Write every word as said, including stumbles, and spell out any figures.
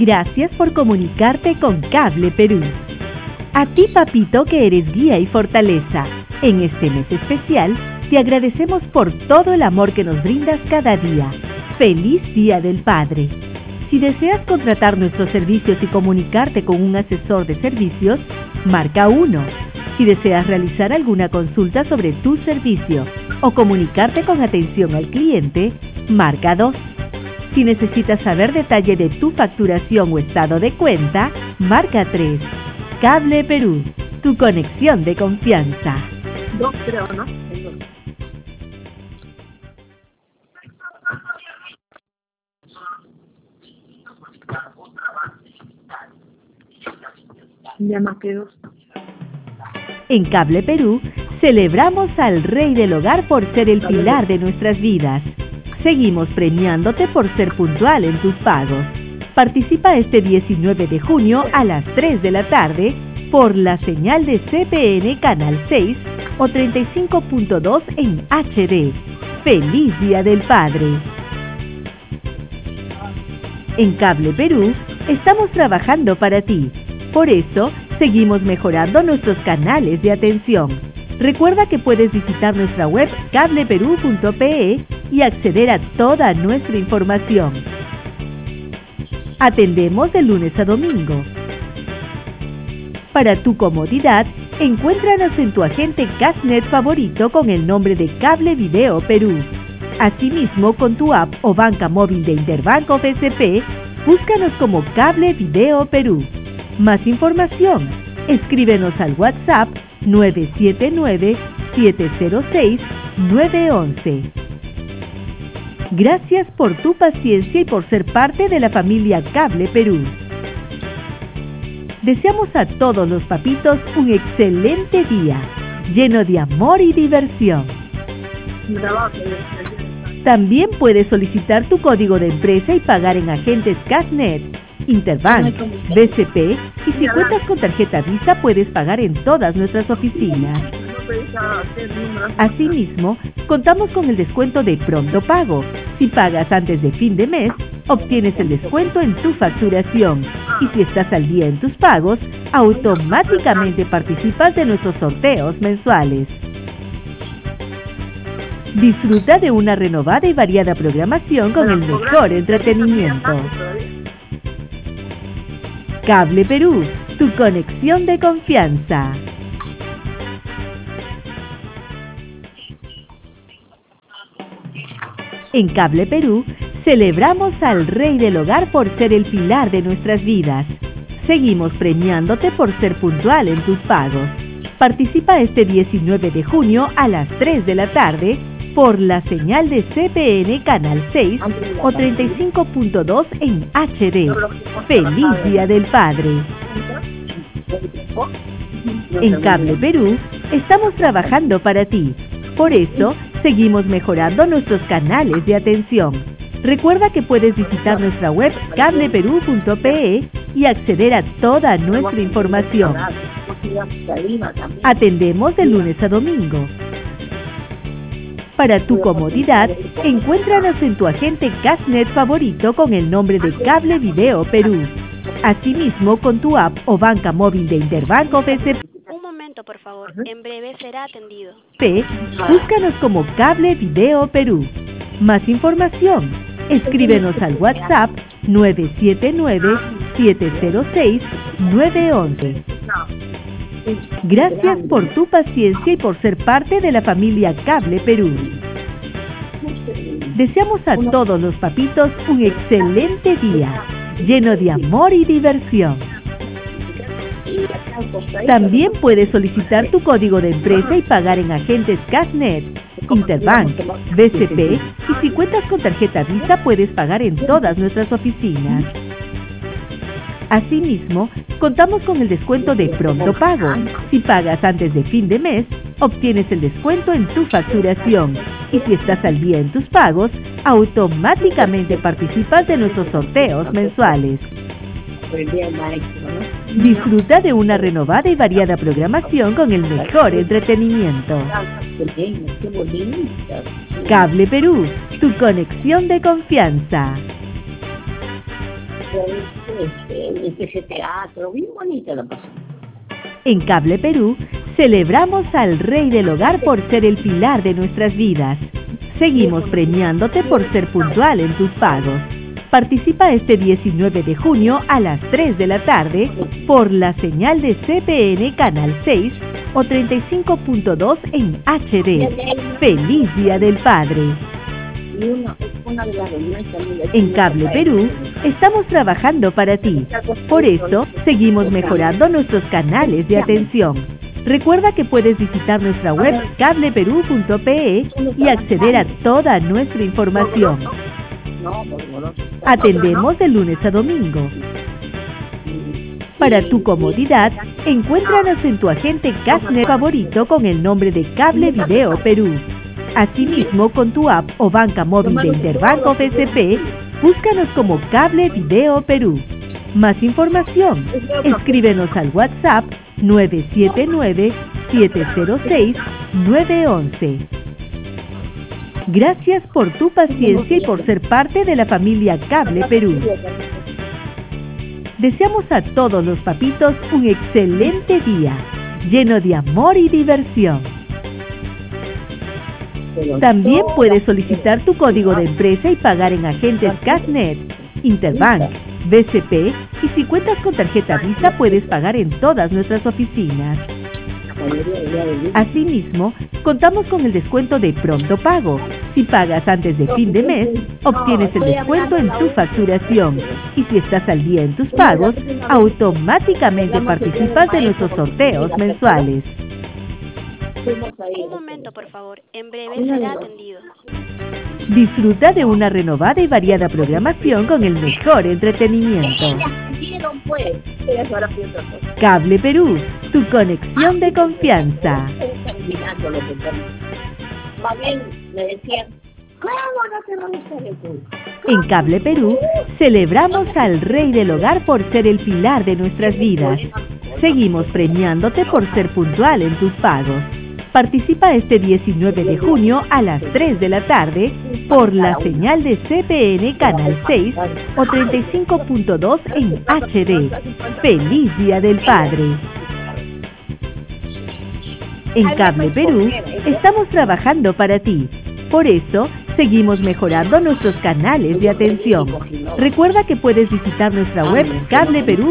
Gracias por comunicarte con Cable Perú. A ti, papito, que eres guía y fortaleza. En este mes especial, te agradecemos por todo el amor que nos brindas cada día. ¡Feliz Día del Padre! Si deseas contratar nuestros servicios y comunicarte con un asesor de servicios, marca uno. Si deseas realizar alguna consulta sobre tu servicio o comunicarte con atención al cliente, marca dos. Si necesitas saber detalle de tu facturación o estado de cuenta, marca tres. Cable Perú, tu conexión de confianza. Dos creo, ¿no? Ya más que dos. En Cable Perú, celebramos al Rey del Hogar por ser el pilar de nuestras vidas. Seguimos premiándote por ser puntual en tus pagos. Participa este diecinueve de junio a las tres de la tarde por la señal de C P N Canal seis o treinta y cinco punto dos en H D. ¡Feliz Día del Padre! En Cable Perú, estamos trabajando para ti. Por eso, seguimos mejorando nuestros canales de atención. Recuerda que puedes visitar nuestra web cable perú punto pe y acceder a toda nuestra información. Atendemos de lunes a domingo. Para tu comodidad, encuéntranos en tu agente Cashnet favorito con el nombre de Cable Video Perú. Asimismo, con tu app o banca móvil de Interbanco B C P, búscanos como Cable Video Perú. Más información, escríbenos al WhatsApp nueve siete nueve, siete cero seis, nueve uno uno. Gracias por tu paciencia y por ser parte de la familia Cable Perú. Deseamos a todos los papitos un excelente día, lleno de amor y diversión. También puedes solicitar tu código de empresa y pagar en agentes Cashnet, Interbank, B C P, y si cuentas con tarjeta Visa puedes pagar en todas nuestras oficinas. Asimismo, contamos con el descuento de Pronto Pago. Si pagas antes de fin de mes, obtienes el descuento en tu facturación. Y si estás al día en tus pagos, automáticamente participas de nuestros sorteos mensuales. Disfruta de una renovada y variada programación con el mejor entretenimiento. Cable Perú, tu conexión de confianza. En Cable Perú, celebramos al Rey del Hogar por ser el pilar de nuestras vidas. Seguimos premiándote por ser puntual en tus pagos. Participa este diecinueve de junio a las tres de la tarde por la señal de C P N Canal seis o treinta y cinco punto dos en H D. ¡Feliz Día del Padre! En Cable Perú, estamos trabajando para ti. Por eso, seguimos mejorando nuestros canales de atención. Recuerda que puedes visitar nuestra web cable perú punto pe y acceder a toda nuestra información. Atendemos de lunes a domingo. Para tu comodidad, encuéntranos en tu agente Cashnet favorito con el nombre de Cable Video Perú. Asimismo, con tu app o banca móvil de Interbanco B C P. Un momento, por favor. En breve será atendido. P, búscanos como Cable Video Perú. Más información, escríbenos al WhatsApp nueve siete nueve, siete cero seis, nueve uno uno. Gracias por tu paciencia y por ser parte de la familia Cable Perú. Deseamos a todos los papitos un excelente día, lleno de amor y diversión. También puedes solicitar tu código de empresa y pagar en agentes Cashnet, Interbank, B C P, y si cuentas con tarjeta Visa puedes pagar en todas nuestras oficinas. Asimismo, contamos con el descuento de Pronto Pago. Si pagas antes de fin de mes, obtienes el descuento en tu facturación. Y si estás al día en tus pagos, automáticamente participas de nuestros sorteos mensuales. Disfruta de una renovada y variada programación con el mejor entretenimiento. Cable Perú, tu conexión de confianza. este, especie de teatro, bien bonita la pasamos. En Cable Perú, celebramos al Rey del Hogar por ser el pilar de nuestras vidas. Seguimos premiándote por ser puntual en tus pagos. Participa este diecinueve de junio a las tres de la tarde por la señal de C P N Canal seis o treinta y cinco punto dos en H D. ¡Feliz Día del Padre! En Cable Perú, estamos trabajando para ti. Por eso, seguimos mejorando nuestros canales de atención. Recuerda que puedes visitar nuestra web cable perú punto pe y acceder a toda nuestra información. Atendemos de lunes a domingo. Para tu comodidad, encuéntranos en tu agente Cashnet favorito con el nombre de Cable Video Perú. Asimismo, con tu app o banca móvil de Interbanco F S P, búscanos como Cable Video Perú. Más información, escríbenos al WhatsApp nueve siete nueve, siete cero seis, nueve once. Gracias por tu paciencia y por ser parte de la familia Cable Perú. Deseamos a todos los papitos un excelente día, lleno de amor y diversión. También puedes solicitar tu código de empresa y pagar en agentes Cashnet, Interbank, B C P y si cuentas con tarjeta Visa puedes pagar en todas nuestras oficinas. Asimismo, contamos con el descuento de Pronto Pago. Si pagas antes de fin de mes, obtienes el descuento en tu facturación. Y si estás al día en tus pagos, automáticamente participas de nuestros sorteos mensuales. Un momento, por favor. En breve será atendido. Disfruta de una renovada y variada programación con el mejor entretenimiento. Cable Perú, tu conexión de confianza. En Cable Perú, celebramos al Rey del Hogar por ser el pilar de nuestras vidas. Seguimos premiándote por ser puntual en tus pagos. Participa este diecinueve de junio a las tres de la tarde por la señal de C P N Canal seis o treinta y cinco punto dos en H D. ¡Feliz Día del Padre! En Cable Perú, estamos trabajando para ti. Por eso, seguimos mejorando nuestros canales de atención. Recuerda que puedes visitar nuestra web cable perú